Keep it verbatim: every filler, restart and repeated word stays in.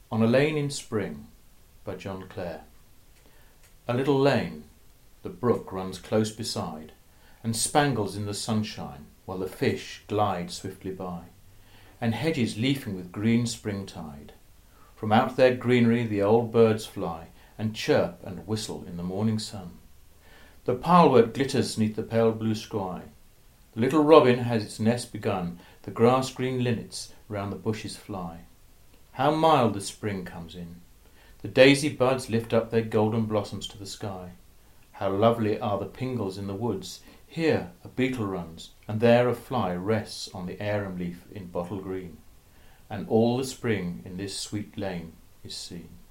On a Lane in Spring by John Clare. A little lane, the brook runs close beside, and spangles in the sunshine while the fish glide swiftly by, and hedges leafing with green springtide. From out their greenery the old birds fly, and chirp and whistle in the morning sun. The pilewort glitters neath the pale blue sky. The little robin has its nest begun, the grass-green linnets round the bushes fly. How mild the spring comes in! The daisy buds lift up their golden blossoms to the sky. How lovely are the pingles in the woods! Here a beetle runs, and there a fly rests on the arum leaf in bottle green, and all the spring in this sweet lane is seen.